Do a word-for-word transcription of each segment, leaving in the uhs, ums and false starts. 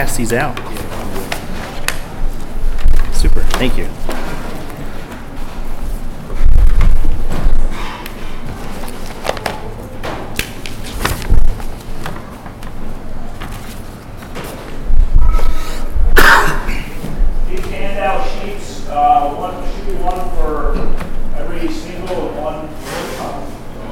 Pass these out. Super, thank you. These handout sheets, uh, one should be one for every single and one for top.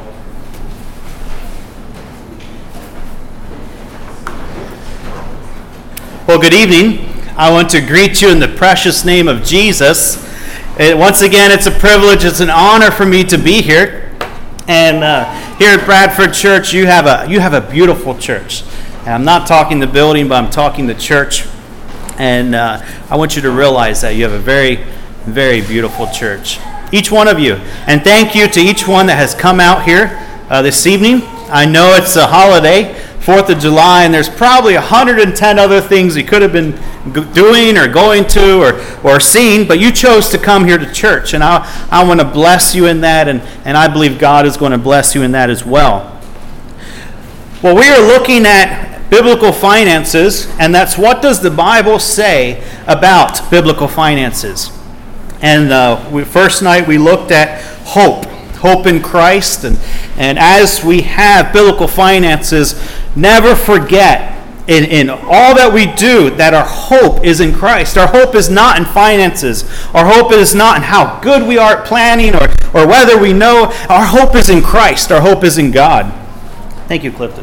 Well, good evening. I want to greet you in the precious name of Jesus. It, once again, it's a privilege, it's an honor for me to be here. And uh, here at Bradford Church, you have a you have a beautiful church. And I'm not talking the building, but I'm talking the church. And uh, I want you to realize that you have a very, very beautiful church. Each one of you. And thank you to each one that has come out here uh, this evening. I know it's a holiday, fourth of July, and there's probably one hundred ten other things you could have been doing or going to or, or seeing, but you chose to come here to church, and I, I want to bless you in that, and, and I believe God is going to bless you in that as well. Well, we are looking at biblical finances, and that's what does the Bible say about biblical finances. And uh, we, first night we looked at hope. Hope in Christ, and, and as we have biblical finances, never forget in, in all that we do that our hope is in Christ. Our hope is not in finances. Our hope is not in how good we are at planning or, or whether we know. Our hope is in Christ. Our hope is in God. Thank you, Clifton.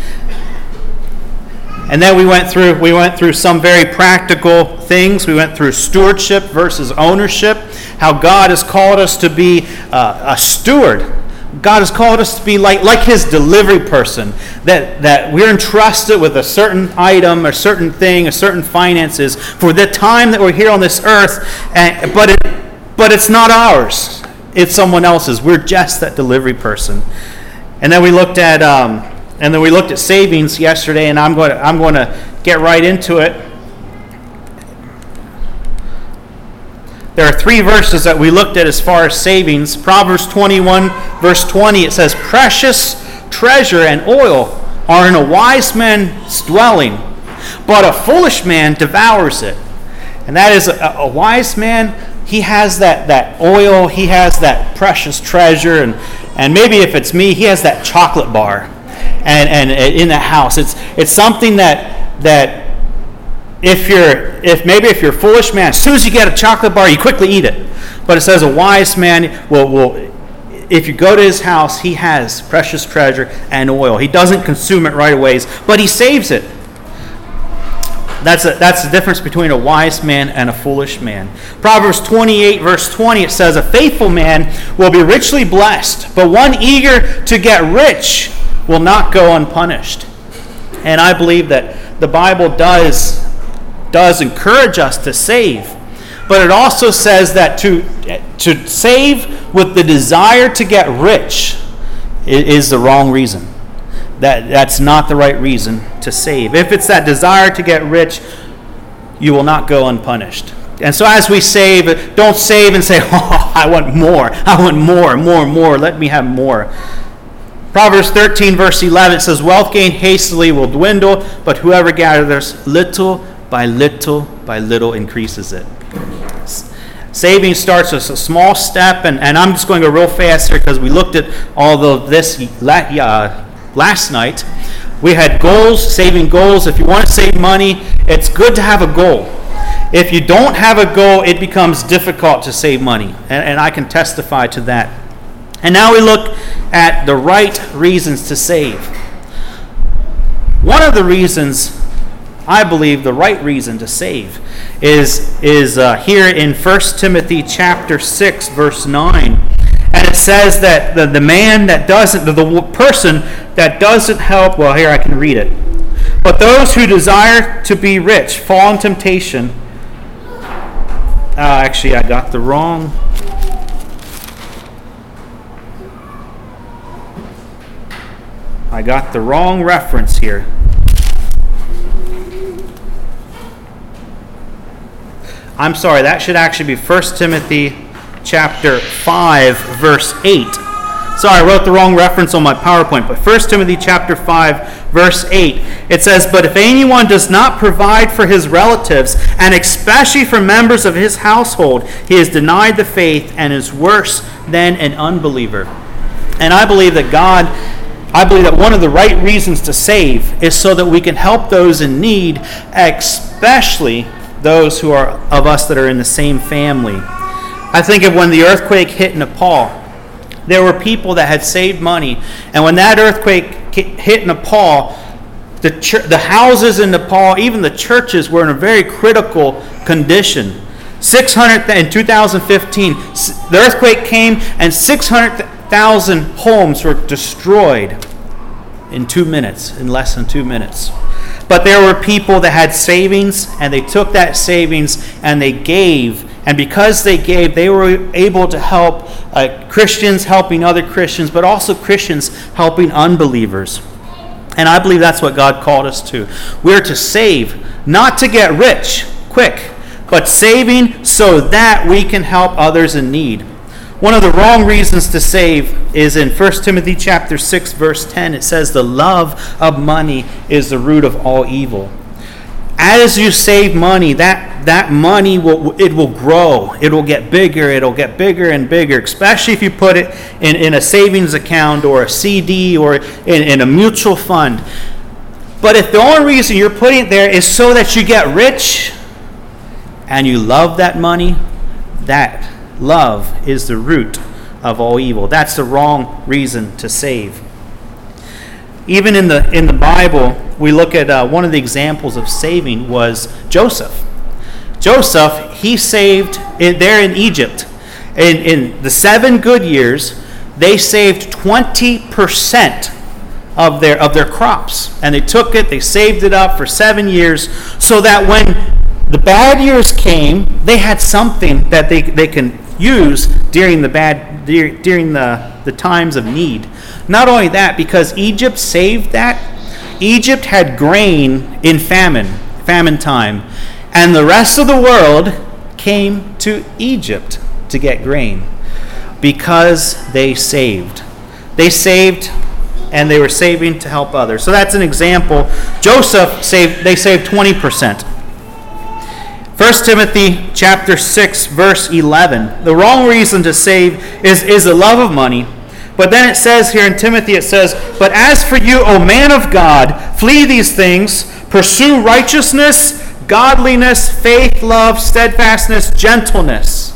And then we went through we went through some very practical things. We went through stewardship versus ownership, how God has called us to be uh, a steward. God has called us to be like, like his delivery person, that, that we're entrusted with a certain item, a certain thing, a certain finances for the time that we're here on this earth, and, but, it, but it's not ours. It's someone else's. We're just that delivery person. And then we looked at... Um, And then we looked at savings yesterday, and I'm going to, I'm going to get right into it. There are three verses that we looked at as far as savings. Proverbs twenty-one, verse twenty, it says, "Precious treasure and oil are in a wise man's dwelling, but a foolish man devours it." And that is a, a wise man. He has that, that oil, he has that precious treasure, and, and maybe if it's me, he has that chocolate bar. And, and in the house, it's it's something that that if you're if maybe if you're a foolish man, as soon as you get a chocolate bar, you quickly eat it. But it says a wise man will will if you go to his house, he has precious treasure and oil. He doesn't consume it right away, but he saves it. That's a, that's the difference between a wise man and a foolish man. Proverbs twenty-eight, verse twenty, it says, "A faithful man will be richly blessed, but one eager to get rich will not go unpunished." And I believe that the Bible does does encourage us to save, but it also says that to to save with the desire to get rich is the wrong reason. That that's not the right reason to save. If it's that desire to get rich, you will not go unpunished. And so as we save, don't save and say, "Oh, I want more. I want more, more, more. Let me have more." Proverbs thirteen, verse eleven, it says, "Wealth gained hastily will dwindle, but whoever gathers little by little by little increases it." Saving starts with a small step, and, and I'm just going to go real fast here because we looked at all of this uh, last night. We had goals, saving goals. If you want to save money, it's good to have a goal. If you don't have a goal, it becomes difficult to save money, and, and I can testify to that. And now we look at the right reasons to save. One of the reasons, I believe, the right reason to save is, is uh, here in First Timothy chapter six, verse nine. And it says that the, the man that doesn't, the, the person that doesn't help, well, here I can read it. "But those who desire to be rich fall in temptation." Uh, actually, I got the wrong... I got the wrong reference here. I'm sorry, that should actually be First Timothy chapter five, verse eight. Sorry, I wrote the wrong reference on my PowerPoint, but First Timothy chapter five, verse eight. It says, "But if anyone does not provide for his relatives, and especially for members of his household, he has denied the faith and is worse than an unbeliever." And I believe that God, I believe that one of the right reasons to save is so that we can help those in need, especially those who are of us that are in the same family. I think of when the earthquake hit Nepal. There were people that had saved money, and when that earthquake hit Nepal, the ch- the houses in Nepal, even the churches, were in a very critical condition. six hundred in two thousand fifteen, the earthquake came, and six hundred thousand homes were destroyed in two minutes, in less than two minutes. But there were people that had savings, and they took that savings and they gave. And because they gave, they were able to help uh, Christians helping other Christians, but also Christians helping unbelievers. And I believe that's what God called us to. We're to save, not to get rich quick, but saving so that we can help others in need. One of the wrong reasons to save is in First Timothy chapter six, verse ten. It says, "The love of money is the root of all evil." As you save money, that, that money will it will grow. It will get bigger. It will get bigger and bigger, especially if you put it in, in a savings account or a C D or in, in a mutual fund. But if the only reason you're putting it there is so that you get rich and you love that money, that love is the root of all evil. That's the wrong reason to save. Even in the in the Bible, we look at uh, one of the examples of saving was Joseph. Joseph, he saved in, there in Egypt. In, in the seven good years, they saved twenty percent of their of their crops. And they took it, they saved it up for seven years so that when the bad years came, they had something that they, they can use during the bad during the, the times of need. Not only that, because Egypt saved that, Egypt had grain in famine, famine time, and the rest of the world came to Egypt to get grain because they saved. They saved, and they were saving to help others. So that's an example. Joseph saved, they saved twenty percent. First Timothy chapter six, verse eleven. The wrong reason to save is, is the love of money. But then it says here in Timothy, it says, "But as for you, O man of God, flee these things, pursue righteousness, godliness, faith, love, steadfastness, gentleness."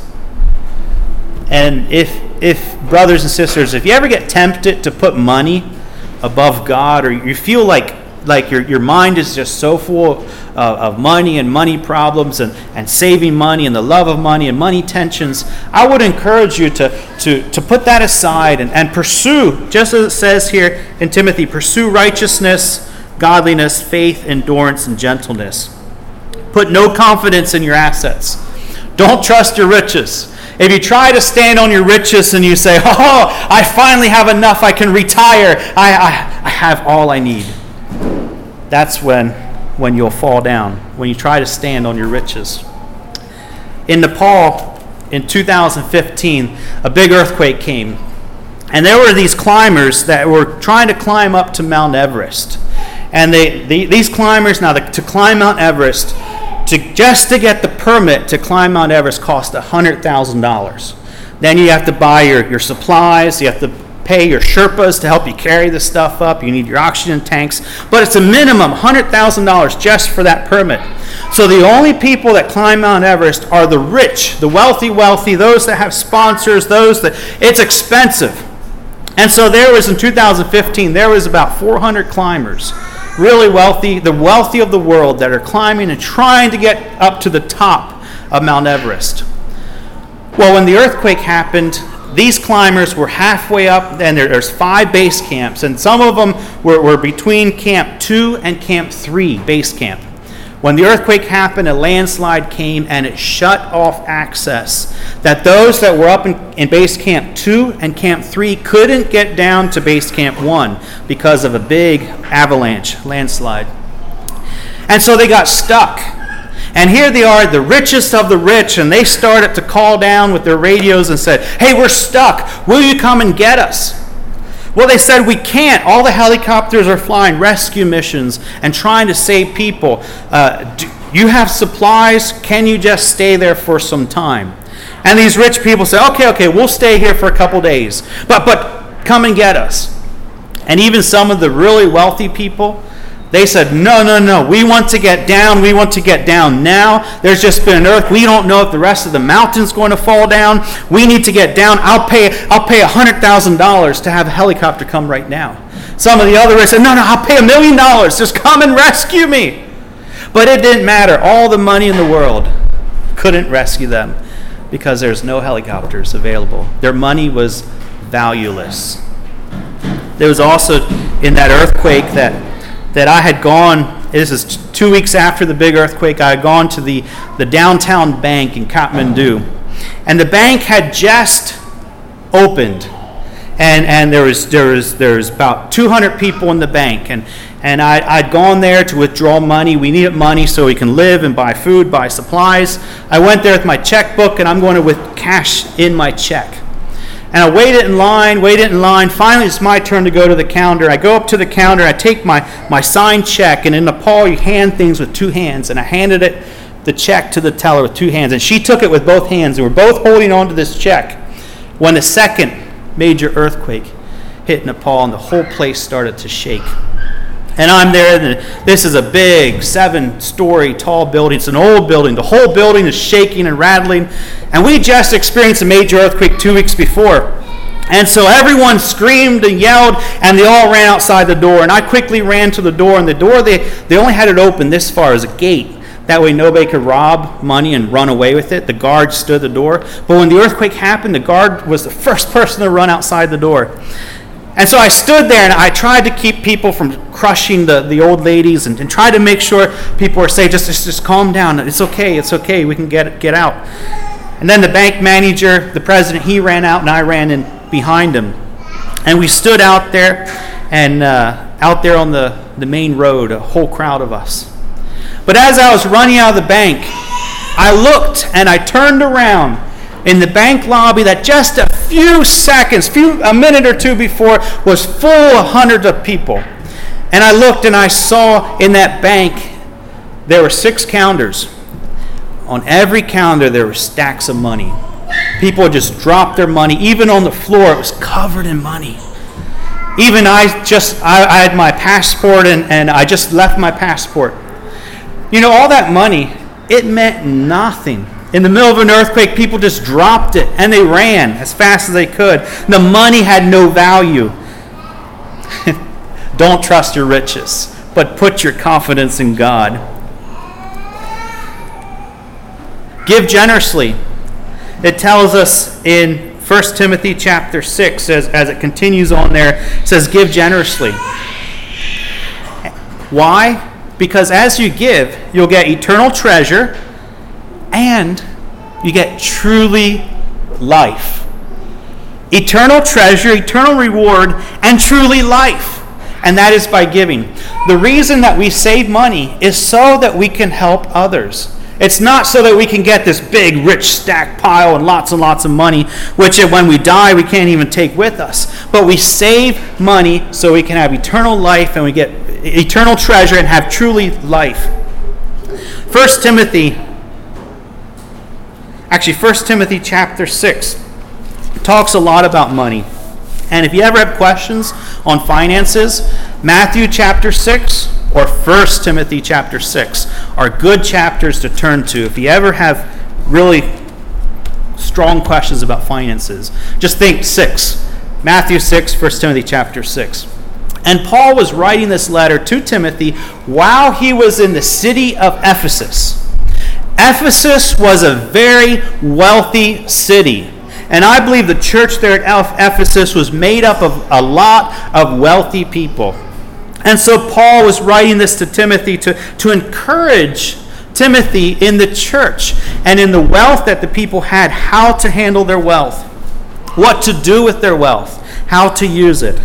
And if, if brothers and sisters, if you ever get tempted to put money above God, or you feel like like your, your mind is just so full of, of money and money problems and, and saving money and the love of money and money tensions, I would encourage you to, to, to put that aside and, and pursue, just as it says here in Timothy, pursue righteousness, godliness, faith, endurance, and gentleness. Put no confidence in your assets. Don't trust your riches. If you try to stand on your riches and you say, "Oh, I finally have enough, I can retire, I, I, I have all I need," that's when, when you'll fall down, when you try to stand on your riches. In Nepal, in two thousand fifteen, a big earthquake came. And there were these climbers that were trying to climb up to Mount Everest. And they, they these climbers, now the, to climb Mount Everest, to just to get the permit to climb Mount Everest cost one hundred thousand dollars. Then you have to buy your, your supplies, you have to pay your Sherpas to help you carry the stuff up. You need your oxygen tanks. But it's a minimum one hundred thousand dollars just for that permit. So the only people that climb Mount Everest are the rich, the wealthy, wealthy, those that have sponsors, those that, it's expensive. And so there was, in two thousand fifteen, there was about four hundred climbers, really wealthy, the wealthy of the world, that are climbing and trying to get up to the top of Mount Everest. Well, when the earthquake happened, these climbers were halfway up, and there, there's five base camps, and some of them were, were between Camp two and Camp three base camp. When the earthquake happened, a landslide came, and it shut off access, that those that were up in, in base Camp two and Camp three couldn't get down to base Camp one because of a big avalanche, landslide. And so they got stuck. And here they are, the richest of the rich, and they started to call down with their radios and said, "Hey, we're stuck. Will you come and get us?" Well, they said, we can't. All the helicopters are flying rescue missions and trying to save people. Uh, do you have supplies? Can you just stay there for some time? And these rich people say, okay, okay, we'll stay here for a couple days. But, but come and get us. And even some of the really wealthy people, they said, no, no, no, we want to get down. We want to get down now. There's just been an earthquake. We don't know if the rest of the mountain's going to fall down. We need to get down. I'll pay I'll pay one hundred thousand dollars to have a helicopter come right now. Some of the others said, no, no, I'll pay a million dollars. Just come and rescue me. But it didn't matter. All the money in the world couldn't rescue them because there's no helicopters available. Their money was valueless. There was also in that earthquake that that I had gone, this is two weeks after the big earthquake, I had gone to the, the downtown bank in Kathmandu. And the bank had just opened. And and there was there was there was about two hundred people in the bank. And, and I, I'd gone there to withdraw money. We needed money so we can live and buy food, buy supplies. I went there with my checkbook, and I'm going to with cash in my check. And I waited in line, waited in line. Finally, it's my turn to go to the counter. I go up to the counter. I take my, my signed check. And in Nepal, you hand things with two hands. And I handed it, the check, to the teller with two hands. And she took it with both hands. And we're both holding on to this check when the second major earthquake hit Nepal, and the whole place started to shake. And I'm there, and this is a big seven-story tall building. It's an old building. The whole building is shaking and rattling. And we just experienced a major earthquake two weeks before. And so everyone screamed and yelled, and they all ran outside the door. And I quickly ran to the door, and the door, they, they only had it open this far as a gate. That way nobody could rob money and run away with it. The guard stood at the door. But when the earthquake happened, the guard was the first person to run outside the door. And so I stood there, and I tried to keep people from crushing the, the old ladies and, and tried to make sure people were safe. Just, just just calm down. It's okay. It's okay. We can get get out. And then the bank manager, the president, he ran out, and I ran in behind him. And we stood out there, and uh, out there on the, the main road, a whole crowd of us. But as I was running out of the bank, I looked, and I turned around in the bank lobby that just a few seconds, few a minute or two before, was full of hundreds of people. And I looked, and I saw in that bank there were six counters. On every counter there were stacks of money. People just dropped their money. Even on the floor it was covered in money. Even I just I, I had my passport, and, and I just left my passport. You know, all that money, it meant nothing. In the middle of an earthquake, people just dropped it, and they ran as fast as they could. The money had no value. Don't trust your riches, but put your confidence in God. Give generously. It tells us in First Timothy chapter six, as, as it continues on there, it says, give generously. Why? Because as you give, you'll get eternal treasure, and you get truly life. Eternal treasure, eternal reward, and truly life. And that is by giving. The reason that we save money is so that we can help others. It's not so that we can get this big, rich stack pile and lots and lots of money, which when we die, we can't even take with us. But we save money so we can have eternal life, and we get eternal treasure and have truly life. First Timothy, actually First Timothy chapter six talks a lot about money. And if you ever have questions on finances, Matthew chapter six or First Timothy chapter six are good chapters to turn to if you ever have really strong questions about finances. Just think six. Matthew six, First Timothy chapter six. And Paul was writing this letter to Timothy while he was in the city of Ephesus. Ephesus was a very wealthy city. And I believe the church there at Ephesus was made up of a lot of wealthy people. And so Paul was writing this to Timothy to, to encourage Timothy in the church and in the wealth that the people had, how to handle their wealth, what to do with their wealth, how to use it.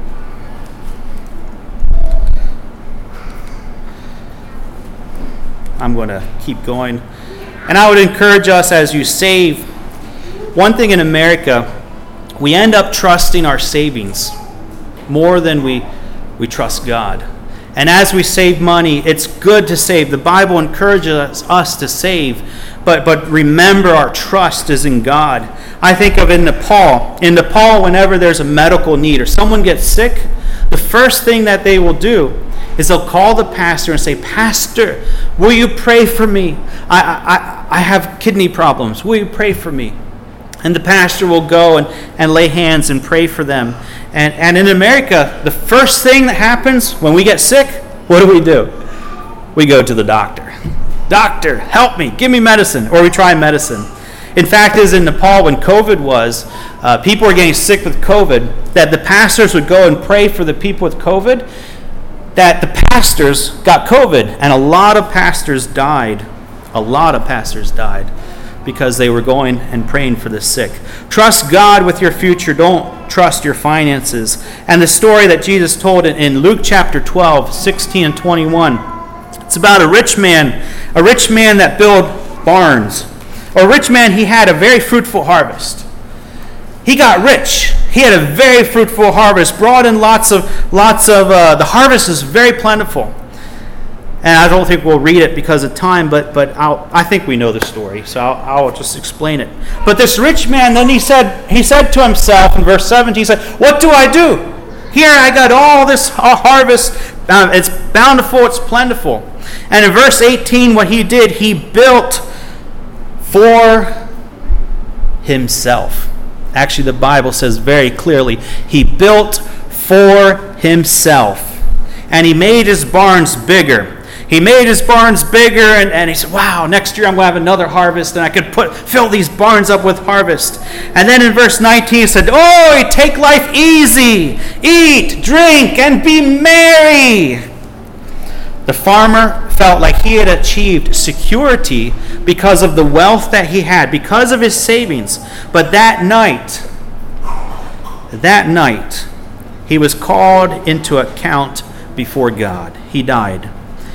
I'm going to keep going. And I would encourage us as you save. One thing in America, we end up trusting our savings. more than we, we trust God. And as we save money, it's good to save. The Bible encourages us to save, but, but remember our trust is in God. I think of in Nepal. In Nepal, whenever there's a medical need or someone gets sick, the first thing that they will do is they'll call the pastor and say, "Pastor, will you pray for me? I, I, I have kidney problems. Will you pray for me?" And the pastor will go and, and lay hands and pray for them. And, and in America, the first thing that happens when we get sick, what do we do? We go to the doctor. "Doctor, help me. Give me medicine." Or we try medicine. In fact, as in Nepal, when COVID was, uh, people were getting sick with COVID, that the pastors would go and pray for the people with COVID, that the pastors got COVID. And a lot of pastors died. A lot of pastors died because they were going and praying for the sick. Trust God with your future. Don't trust your finances. And the story that Jesus told in Luke chapter twelve, sixteen and twenty-one, it's about a rich man, a rich man that built barns. Or a rich man, he had a very fruitful harvest. He got rich. He had a very fruitful harvest, brought in lots of, lots of, uh, the harvest is very plentiful. And I don't think we'll read it because of time, but but I'll, I think we know the story, so I'll, I'll just explain it. But this rich man, then he said, he said to himself in verse seventeen, he said, "What do I do? Here I got all this harvest. Uh, it's bountiful, it's plentiful." And in verse eighteen, what he did, he built for himself. Actually, the Bible says very clearly, he built for himself. And he made his barns bigger. He made his barns bigger, and, and he said, "Wow, next year I'm going to have another harvest, and I could put fill these barns up with harvest." And then in verse nineteen, he said, "Oh, take life easy. Eat, drink, and be merry." The farmer felt like he had achieved security because of the wealth that he had, because of his savings. But that night, that night, he was called into account before God. He died.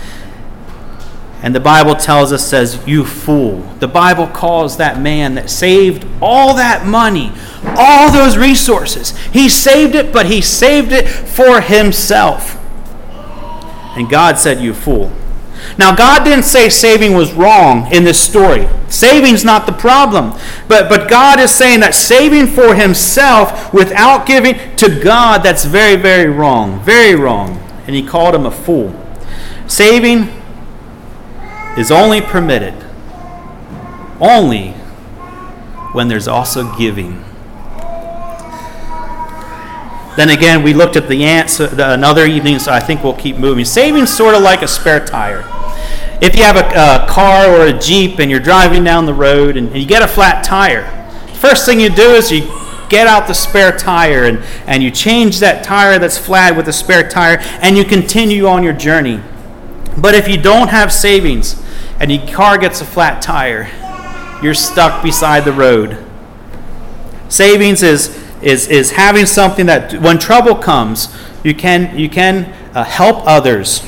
And the Bible tells us, says, "You fool." The Bible calls that man that saved all that money, all those resources. He saved it, but he saved it for himself. And God said, "You fool." Now, God didn't say saving was wrong in this story. Saving's not the problem. But, but God is saying that saving for himself without giving to God, that's very, very wrong. Very wrong. And he called him a fool. Saving is only permitted only when there's also giving. Then again, we looked at the ants another evening, so I think we'll keep moving. Saving's sort of like a spare tire. If you have a, a car or a Jeep and you're driving down the road and, and you get a flat tire, first thing you do is you get out the spare tire and, and you change that tire that's flat with a spare tire and you continue on your journey. But if you don't have savings and your car gets a flat tire, you're stuck beside the road. Savings is is is having something that when trouble comes, you can you can uh, help others,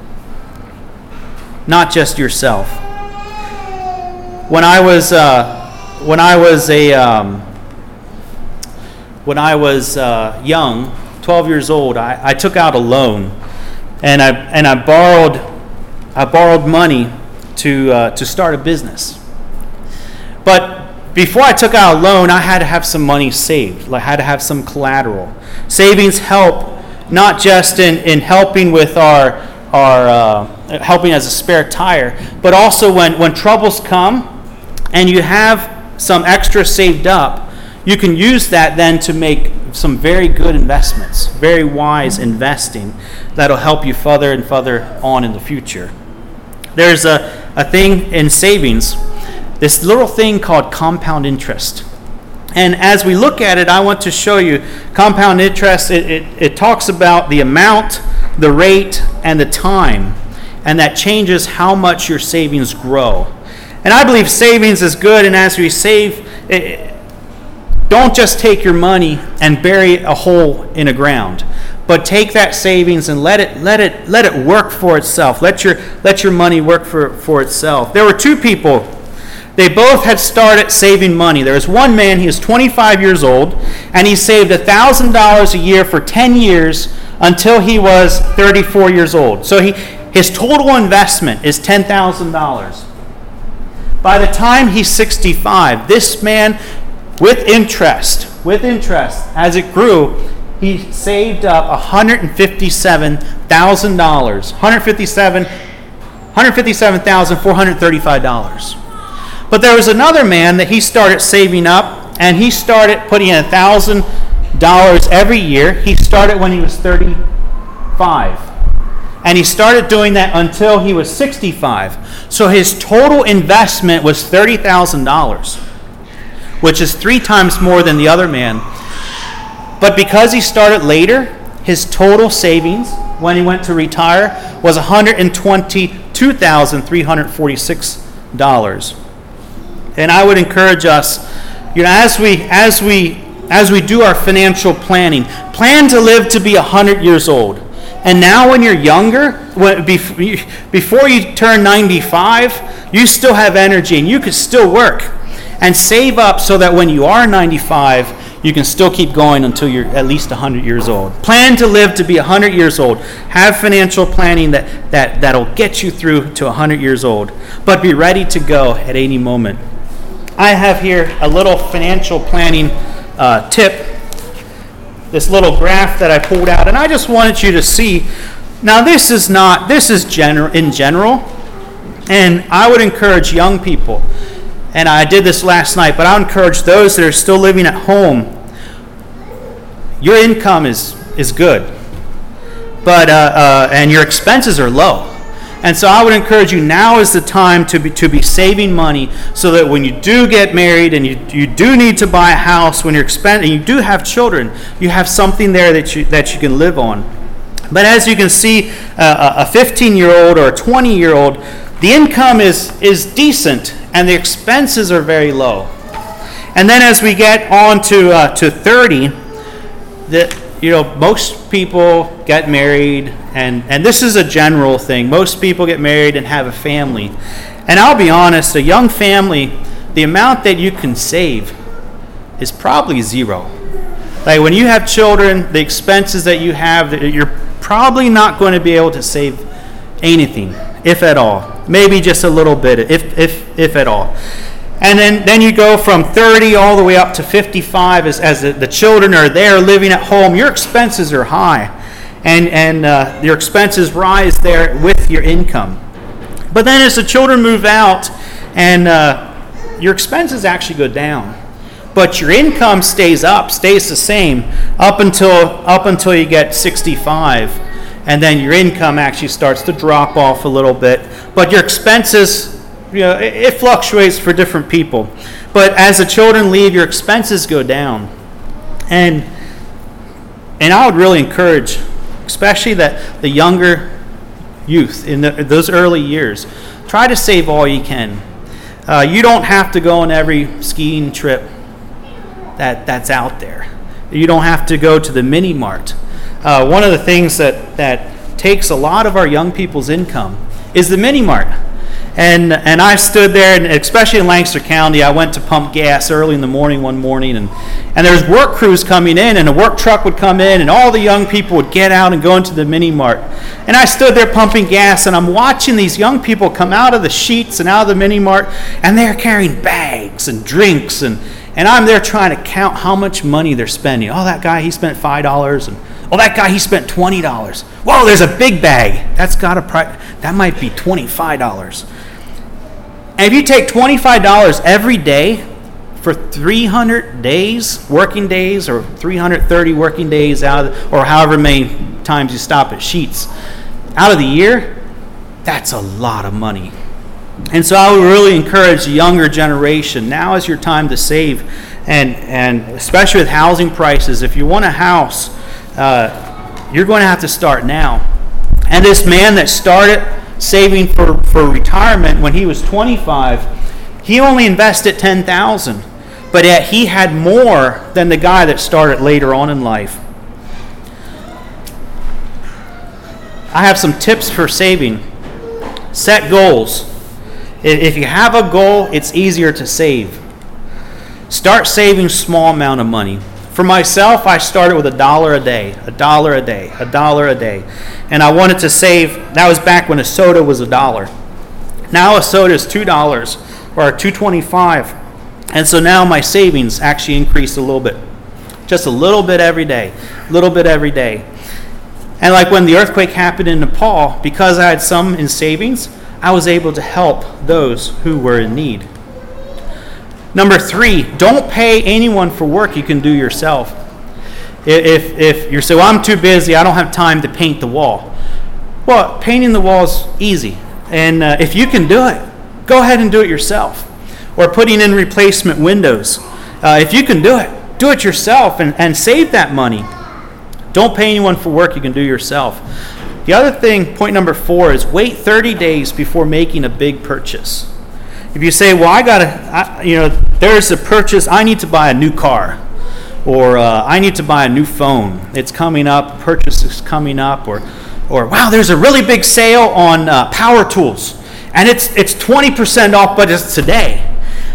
not just yourself. When I was uh, when I was a um, when I was uh, young, twelve years old, I, I took out a loan, and I and I borrowed I borrowed money to uh, to start a business. But before I took out a loan, I had to have some money saved. I had to have some collateral. Savings help not just in, in helping with our our uh, helping as a spare tire, but also when, when troubles come and you have some extra saved up, you can use that then to make some very good investments, very wise investing that'll help you further and further on in the future. There's a, a thing in savings, this little thing called compound interest. And as we look at it, I want to show you compound interest. It, it, it talks about the amount, the rate, and the time. And that changes how much your savings grow. And I believe savings is good. And as we save, it, don't just take your money and bury a hole in the ground. But take that savings and let it let it let it work for itself. Let your let your money work for, for itself. There were two people. They both had started saving money. There was one man, he was twenty-five years old, and he saved one thousand dollars a year for ten years until he was thirty-four years old. So he, his total investment is ten thousand dollars. By the time he's sixty-five, this man, with interest, with interest, as it grew, he saved up one hundred fifty-seven thousand dollars, one hundred fifty-seven, one hundred fifty-seven thousand four hundred thirty-five dollars. But there was another man that he started saving up, and he started putting in one thousand dollars every year. He started when he was thirty-five. And he started doing that until he was sixty-five. So his total investment was thirty thousand dollars, which is three times more than the other man. But because he started later, his total savings when he went to retire was one hundred twenty-two thousand three hundred forty-six dollars. And I would encourage us, you know, as we as we as we do our financial planning, plan to live to be one hundred years old. And now when you're younger, when, before you turn ninety-five, you still have energy and you can still work. And save up so that when you are ninety-five, you can still keep going until you're at least one hundred years old. Plan to live to be one hundred years old. Have financial planning that, that, that'll get you through to one hundred years old. But be ready to go at any moment. I have here a little financial planning uh, tip. This little graph that I pulled out, and I just wanted you to see. Now, this is not, this is general in general, and I would encourage young people, and I did this last night, but I would encourage those that are still living at home. Your income is, is good, but uh, uh, and your expenses are low. And so I would encourage you, now is the time to be to be saving money so that when you do get married and you, you do need to buy a house, when you're expend- and you do have children, you have something there that you that you can live on. But as you can see, uh, a fifteen-year-old or a twenty-year-old, the income is, is decent and the expenses are very low. And then as we get on to uh, to thirty, the You know, most people get married, and, and this is a general thing. Most people get married and have a family. And I'll be honest, a young family, the amount that you can save is probably zero. Like when you have children, the expenses that you have, you're probably not going to be able to save anything, if at all. Maybe just a little bit, if if if at all. And then, then you go from thirty all the way up to fifty-five as, as the, the children are there living at home. Your expenses are high, and, and uh, your expenses rise there with your income. But then as the children move out, and uh, your expenses actually go down, but your income stays up, stays the same up until up until you get sixty-five, and then your income actually starts to drop off a little bit, but your expenses, you know, it, it fluctuates for different people. But as the children leave, your expenses go down. And and I would really encourage, especially that the younger youth in the, those early years, try to save all you can. Uh, you don't have to go on every skiing trip that that's out there. You don't have to go to the mini mart. Uh, one of the things that, that takes a lot of our young people's income is the mini mart. And and I stood there, and especially in Lancaster County, I went to pump gas early in the morning one morning, and, and there's work crews coming in, and a work truck would come in, and all the young people would get out and go into the mini mart. And I stood there pumping gas, and I'm watching these young people come out of the sheets and out of the mini mart, and they're carrying bags and drinks, and, and I'm there trying to count how much money they're spending. Oh, that guy, he spent five dollars, and oh, that guy, he spent twenty dollars. Whoa, there's a big bag. That's got a price. That might be twenty-five dollars. And if you take twenty-five dollars every day for three hundred days, working days, or three hundred thirty working days out of the, or however many times you stop at Sheetz, out of the year, that's a lot of money. And so I would really encourage the younger generation, now is your time to save, and, and especially with housing prices, if you want a house, uh, you're going to have to start now. And this man that started saving for, for retirement when he was twenty-five, he only invested ten thousand dollars, but yet he had more than the guy that started later on in life. I have some tips for saving. Set goals. If you have a goal, it's easier to save. Start saving small amount of money. For myself, I started with a dollar a day, a dollar a day, a dollar a day. And I wanted to save, that was back when a soda was a dollar. Now a soda is two dollars or two twenty-five. And so now my savings actually increased a little bit. Just a little bit every day, a little bit every day. And like when the earthquake happened in Nepal, because I had some in savings, I was able to help those who were in need. Number three, don't pay anyone for work you can do yourself. If, if you're saying, well, I'm too busy, I don't have time to paint the wall. Well, painting the wall is easy. And uh, if you can do it, go ahead and do it yourself. Or putting in replacement windows. Uh, if you can do it, do it yourself and, and save that money. Don't pay anyone for work you can do yourself. The other thing, point number four, is wait thirty days before making a big purchase. If you say, well, I got to, you know, there's a purchase, I need to buy a new car, or uh, I need to buy a new phone. It's coming up, purchase is coming up, or, or wow, there's a really big sale on uh, power tools, and it's it's twenty percent off, but it's today.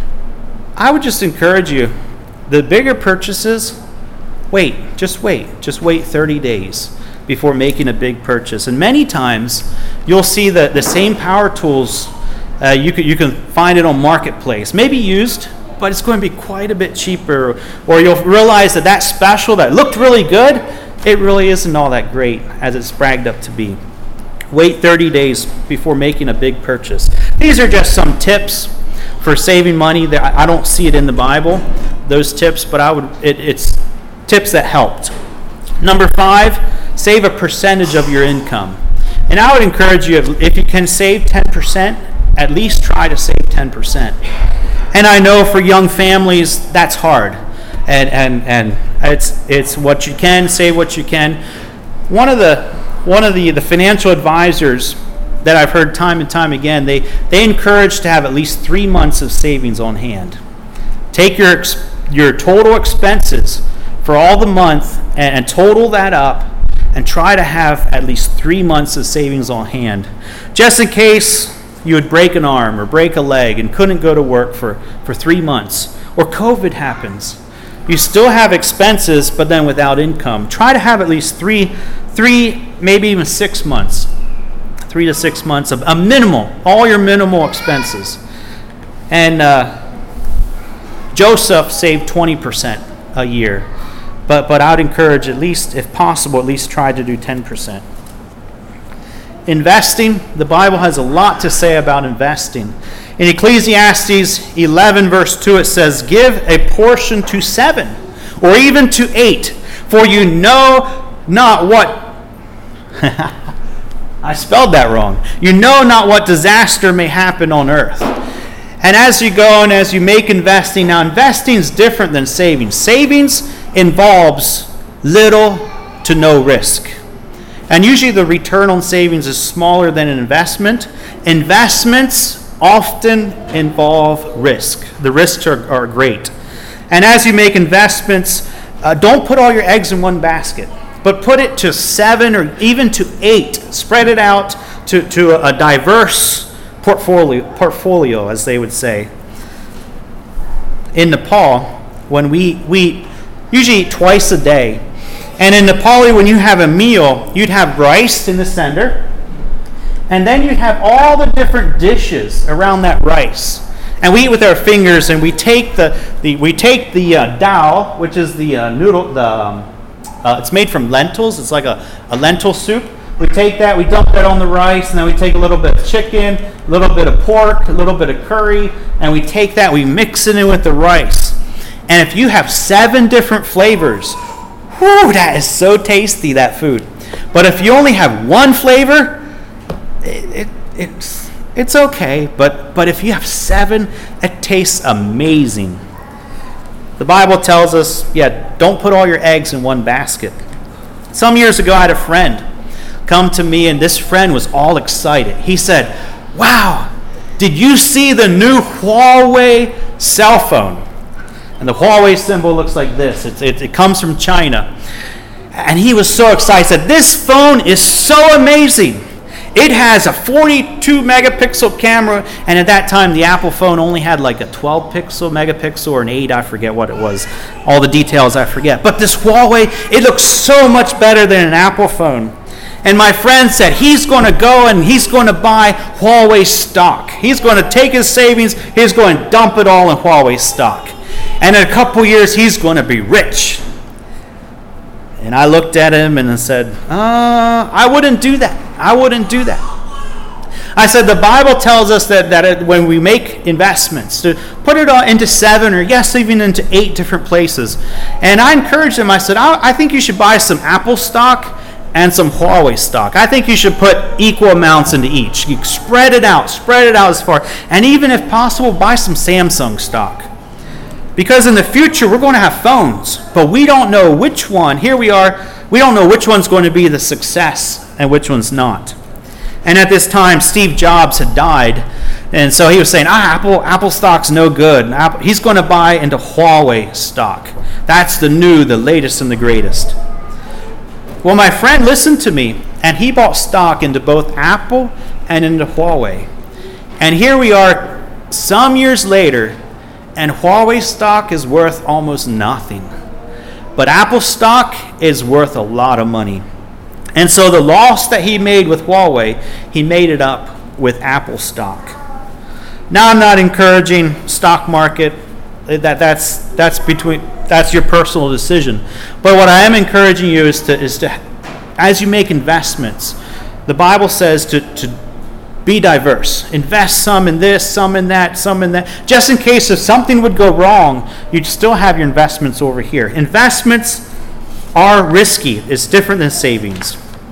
I would just encourage you, the bigger purchases, wait, just wait, just wait thirty days before making a big purchase. And many times, you'll see that the same power tools, Uh, you can you can find it on Marketplace, maybe used, but it's going to be quite a bit cheaper. Or you'll realize that that special that looked really good, it really isn't all that great as it's bragged up to be. Wait thirty days before making a big purchase. These are just some tips for saving money. That I don't see it in the Bible, those tips, but I would. It, it's tips that helped. Number five, save a percentage of your income. And I would encourage you, if, if you can save ten percent, at least try to save ten percent. And I know for young families, that's hard. And and, and it's it's what you can, save what you can. One of the one of the, the financial advisors that I've heard time and time again, they, they encourage to have at least three months of savings on hand. Take your your total expenses for all the month and, and total that up and try to have at least three months of savings on hand. Just in case you would break an arm or break a leg and couldn't go to work for, for three months, or COVID happens. You still have expenses, but then without income. Try to have at least three, three, maybe even six months, three to six months of a minimal, all your minimal expenses. And uh, Joseph saved twenty percent a year, but but I'd encourage, at least, if possible, at least try to do ten percent. Investing, the Bible has a lot to say about investing. In Ecclesiastes eleven, verse two, it says, give a portion to seven, or even to eight, for you know not what... I spelled that wrong. You know not what disaster may happen on earth. And as you go and as you make investing, now investing is different than savings. Savings involves little to no risk. And usually the return on savings is smaller than an investment. Investments often involve risk. The risks are, are great. And as you make investments, uh, don't put all your eggs in one basket, but put it to seven or even to eight. Spread it out to, to a, a diverse portfolio, portfolio, as they would say. In Nepal, when we, we usually eat twice a day, and in Nepal, when you have a meal, you'd have rice in the center, and then you'd have all the different dishes around that rice. And we eat with our fingers, and we take the, the we take the uh, dal, which is the uh, noodle. The um, uh, it's made from lentils. It's like a, a lentil soup. We take that, we dump that on the rice, and then we take a little bit of chicken, a little bit of pork, a little bit of curry, and we take that, we mix it in with the rice. And if you have seven different flavors, whew, that is so tasty, that food. But if you only have one flavor, it, it, it's it's okay. But but if you have seven, it tastes amazing. The Bible tells us, yeah, don't put all your eggs in one basket. Some years ago, I had a friend come to me, and this friend was all excited. He said, wow, did you see the new Huawei cell phone? And the Huawei symbol looks like this. It's, it, it comes from China. And he was so excited. He said, this phone is so amazing. It has a forty-two megapixel camera, and at that time the Apple phone only had like a twelve pixel megapixel or an eight, I forget what it was. All the details I forget. But this Huawei, it looks so much better than an Apple phone. And my friend said he's going to go and he's going to buy Huawei stock. He's going to take his savings, he's going to dump it all in Huawei stock. And in a couple years, he's going to be rich. And I looked at him and I said, uh, I wouldn't do that. I wouldn't do that. I said, the Bible tells us that, that it, when we make investments, to put it all into seven or yes, even into eight different places. And I encouraged him. I said, I, I think you should buy some Apple stock and some Huawei stock. I think you should put equal amounts into each. You spread it out, spread it out as far. And even if possible, buy some Samsung stock. Because in the future, we're going to have phones, but we don't know which one. Here we are, we don't know which one's going to be the success and which one's not. And at this time, Steve Jobs had died, and so he was saying, ah, Apple, Apple stock's no good. Apple, he's going to buy into Huawei stock. That's the new, the latest, and the greatest. Well, my friend listened to me, and he bought stock into both Apple and into Huawei. And here we are some years later, and Huawei stock is worth almost nothing. But Apple stock is worth a lot of money. And so the loss that he made with Huawei, he made it up with Apple stock. Now I'm not encouraging stock market. That that's that's between that's your personal decision. But what I am encouraging you is to is to as you make investments, the Bible says to to be diverse. Invest some in this, some in that, some in that. Just in case if something would go wrong, you'd still have your investments over here. Investments are risky. It's different than savings.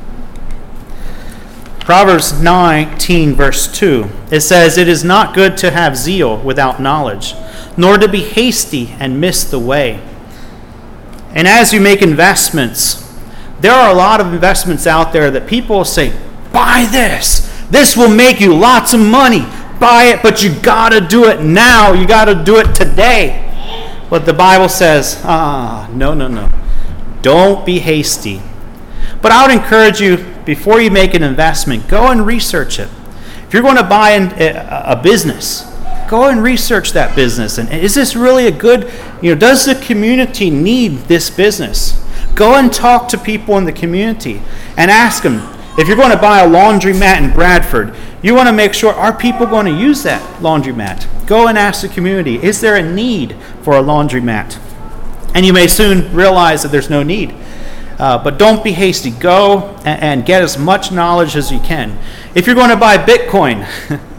Proverbs nineteen, verse two, it says, "It is not good to have zeal without knowledge, nor to be hasty and miss the way." And as you make investments, there are a lot of investments out there that people say, buy this. This will make you lots of money. Buy it, but you got to do it now. You got to do it today. But the Bible says, ah, no, no, no. Don't be hasty. But I would encourage you, before you make an investment, go and research it. If you're going to buy in a business, go and research that business. And is this really a good, you know, does the community need this business? Go and talk to people in the community and ask them. If you're going to buy a laundromat in Bradford, you want to make sure, are people going to use that laundromat? Go and ask the community, is there a need for a laundromat? And you may soon realize that there's no need. Uh, but don't be hasty. Go and, and get as much knowledge as you can. If you're going to buy Bitcoin,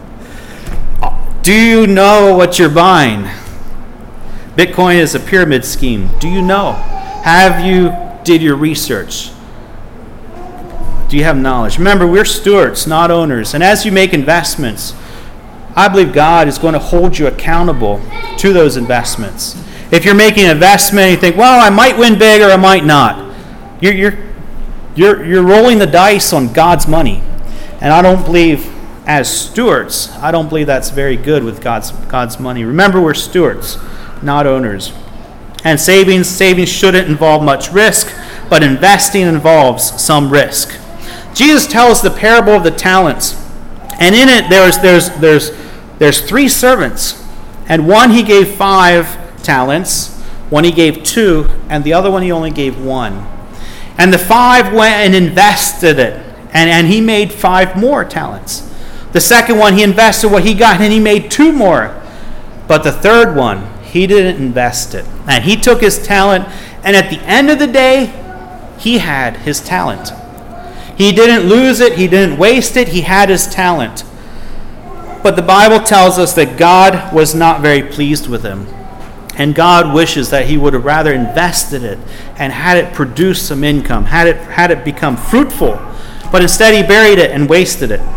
do you know what you're buying? Bitcoin is a pyramid scheme. Do you know? Have you did your research? Do you have knowledge? Remember, we're stewards, not owners. And as you make investments, I believe God is going to hold you accountable to those investments. If you're making an investment and you think, well, I might win big or I might not, you're, you're, you're, you're rolling the dice on God's money. And I don't believe, as stewards, I don't believe that's very good with God's, God's money. Remember, we're stewards, not owners. And savings, savings shouldn't involve much risk, but investing involves some risk. Jesus tells the parable of the talents, and in it there's there's there's there's three servants, and one he gave five talents, one he gave two, and the other one he only gave one. And the five went and invested it, and, and he made five more talents. The second one he invested what he got, and he made two more. But the third one, he didn't invest it. And he took his talent, and at the end of the day, he had his talent. He didn't lose it. He didn't waste it. He had his talent. But the Bible tells us that God was not very pleased with him. And God wishes that he would have rather invested it and had it produce some income, had it, had it become fruitful. But instead he buried it and wasted it.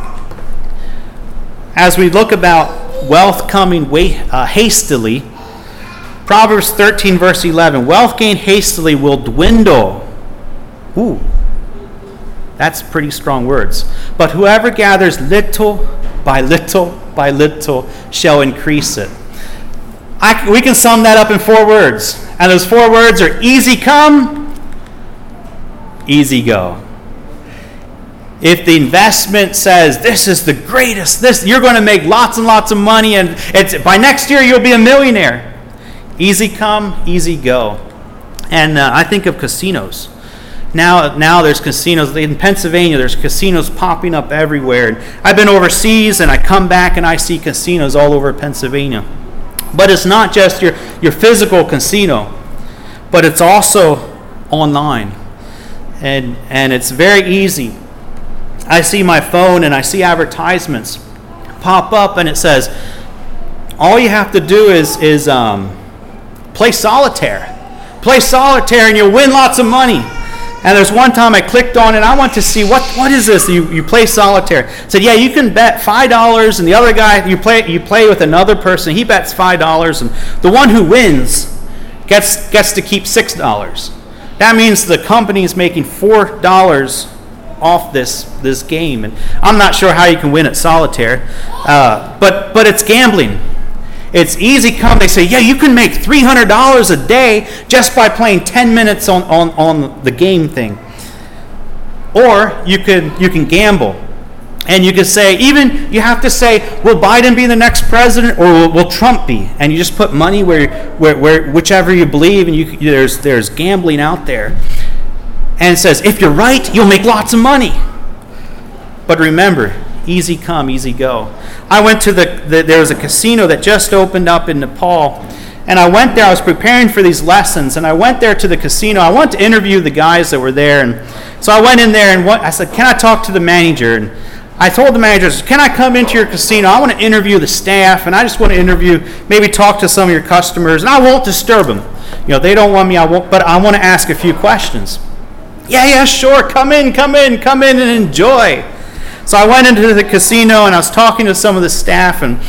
As we look about wealth coming uh, hastily, Proverbs thirteen, verse eleven, wealth gained hastily will dwindle. Ooh. That's pretty strong words. But whoever gathers little by little by little shall increase it. I, we can sum that up in four words. And those four words are easy come, easy go. If the investment says this is the greatest, this you're going to make lots and lots of money, and it's by next year you'll be a millionaire. Easy come, easy go. And uh, I think of casinos. Now, now there's casinos in Pennsylvania. There's casinos popping up everywhere. And I've been overseas, and I come back and I see casinos all over Pennsylvania. But it's not just your your physical casino, but it's also online, and and it's very easy. I see my phone and I see advertisements pop up, and it says, all you have to do is is um, play solitaire. Play solitaire and you'll win lots of money. And there's one time I clicked on it, I want to see, what what is this? You you play solitaire. It said, yeah, you can bet five dollars, and the other guy, you play you play with another person, he bets five dollars, and the one who wins gets gets to keep six dollars. That means the company is making four dollars off this this game, and I'm not sure how you can win at solitaire, uh, but but it's gambling. It's easy come. They say, yeah, you can make three hundred dollars a day just by playing ten minutes on, on, on the game thing. Or you can you can gamble, and you can say, even you have to say, will Biden be the next president, or will, will Trump be? And you just put money where where, where whichever you believe, and you there's there's gambling out there. And it says, if you're right, you'll make lots of money. But remember, easy come, easy go. I went to the, the, there was a casino that just opened up in Nepal. And I went there, I was preparing for these lessons. And I went there to the casino. I wanted to interview the guys that were there. And so I went in there and what, I said, can I talk to the manager? And I told the manager, can I come into your casino? I want to interview the staff. And I just want to interview, maybe talk to some of your customers. And I won't disturb them. You know, they don't want me, I won't, but I want to ask a few questions. Yeah, yeah, sure. Come in, come in, come in and enjoy. So I went into the casino and I was talking to some of the staff, and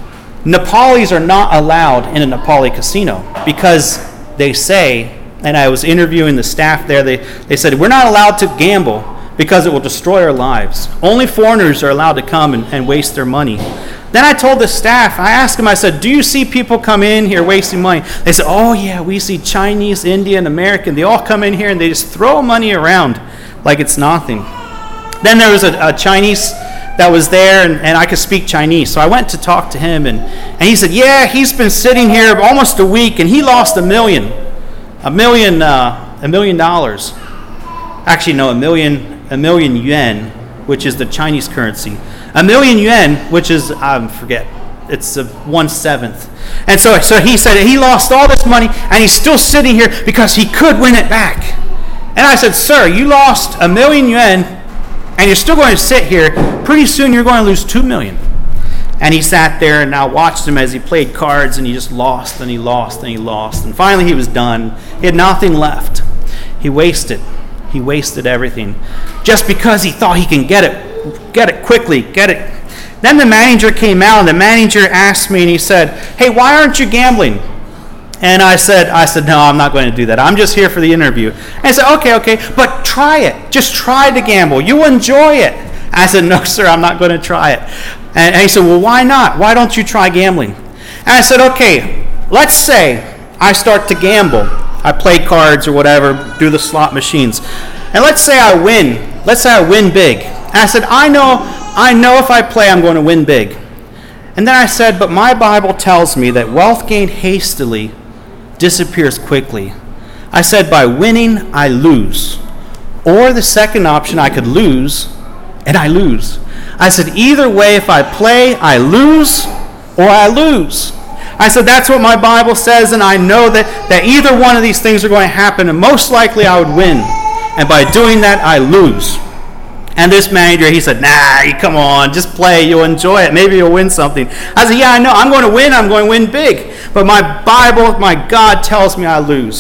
Nepalis are not allowed in a Nepali casino because they say, and I was interviewing the staff there, they, they said, we're not allowed to gamble because it will destroy our lives. Only foreigners are allowed to come and, and waste their money. Then I told the staff, I asked them, I said, do you see people come in here wasting money? They said, oh yeah, we see Chinese, Indian, American. They all come in here and they just throw money around like it's nothing. Then there was a, a Chinese that was there, and, and I could speak Chinese. So I went to talk to him, and, and he said, yeah, he's been sitting here almost a week, and he lost a million, a million, uh, a million dollars. Actually, no, a million, a million yuan, which is the Chinese currency. A million yuan, which is, I forget, it's a one-seventh. And so, so he said he lost all this money, and he's still sitting here because he could win it back. And I said, sir, you lost a million yuan, and you're still going to sit here. Pretty soon you're going to lose two million. And he sat there, and I watched him as he played cards, and he just lost, and he lost, and he lost. And finally he was done. He had nothing left. He wasted. He wasted everything. Just because he thought he can get it, get it quickly, get it. Then the manager came out, and the manager asked me, and he said, hey, why aren't you gambling? And I said, I said, no, I'm not going to do that. I'm just here for the interview. And I said, okay, okay, but try it. Just try to gamble. You enjoy it. And I said, no, sir, I'm not going to try it. And he said, well, why not? Why don't you try gambling? And I said, okay, let's say I start to gamble. I play cards or whatever, do the slot machines. And let's say I win. Let's say I win big. And I said, I know, I know if I play, I'm going to win big. And then I said, but my Bible tells me that wealth gained hastily disappears quickly. I said, by winning, I lose. Or the second option, I could lose, and I lose. I said, either way, if I play, I lose, or I lose. I said, that's what my Bible says, and I know that, that either one of these things are going to happen, and most likely I would win. And by doing that, I lose. And this manager, he said, nah, come on, just play. You'll enjoy it. Maybe you'll win something. I said, yeah, I know. I'm going to win. I'm going to win big. But my Bible, my God tells me I lose.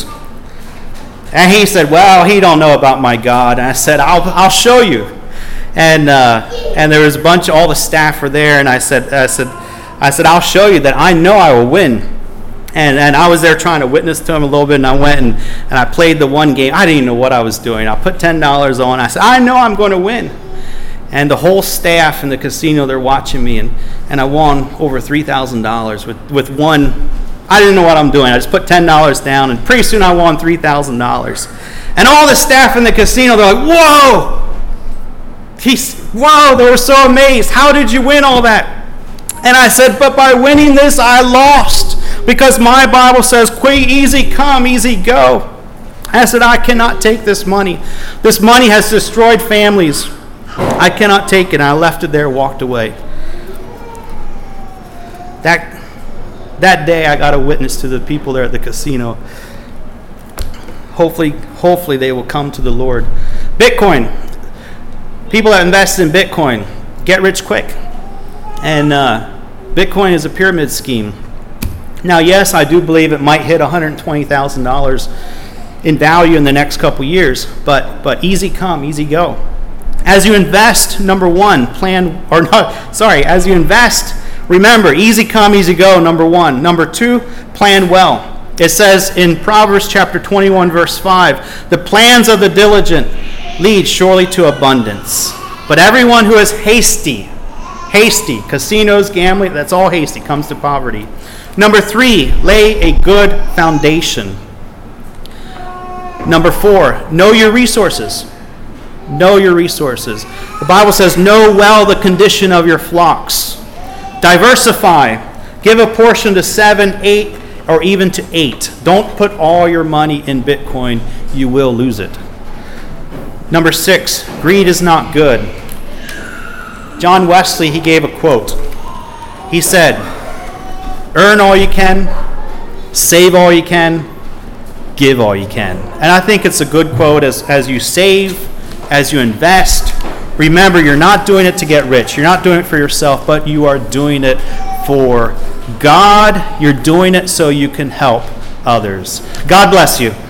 And he said, well, he don't know about my God. And I said, I'll I'll show you. And uh, and there was a bunch of, all the staff were there. And I said, I said, I said, I'll show you that I know I will win. And and I was there trying to witness to him a little bit, and I went and, and I played the one game. I didn't even know what I was doing. I put ten dollars on. I said, I know I'm going to win. And the whole staff in the casino, they're watching me, and, and I won over three thousand dollars with, with one. I didn't know what I'm doing. I just put ten dollars down, and pretty soon I won three thousand dollars. And all the staff in the casino, they're like, whoa! He's, wow, they were so amazed. How did you win all that? And I said, but by winning this, I lost. Because my Bible says, quick, easy come, easy go. I said, I cannot take this money. This money has destroyed families. I cannot take it. And I left it there, walked away. That, that day, I got a witness to the people there at the casino. Hopefully, hopefully they will come to the Lord. Bitcoin. People that invest in Bitcoin get rich quick. And uh, Bitcoin is a pyramid scheme. Now, yes, I do believe it might hit one hundred twenty thousand dollars in value in the next couple years, but but easy come, easy go. As you invest, number one, plan, or not, sorry, as you invest, remember, easy come, easy go, number one. Number two, plan well. It says in Proverbs chapter twenty-one, verse five, the plans of the diligent lead surely to abundance. But everyone who is hasty, hasty, casinos, gambling, that's all hasty, comes to poverty. Number three, lay a good foundation. Number four, know your resources. Know your resources. The Bible says, know well the condition of your flocks. Diversify. Give a portion to seven, eight, or even to eight. Don't put all your money in Bitcoin. You will lose it. Number six, greed is not good. John Wesley, he gave a quote. He said, earn all you can, save all you can, give all you can. And I think it's a good quote as, as you save, as you invest. Remember, you're not doing it to get rich. You're not doing it for yourself, but you are doing it for God. You're doing it so you can help others. God bless you.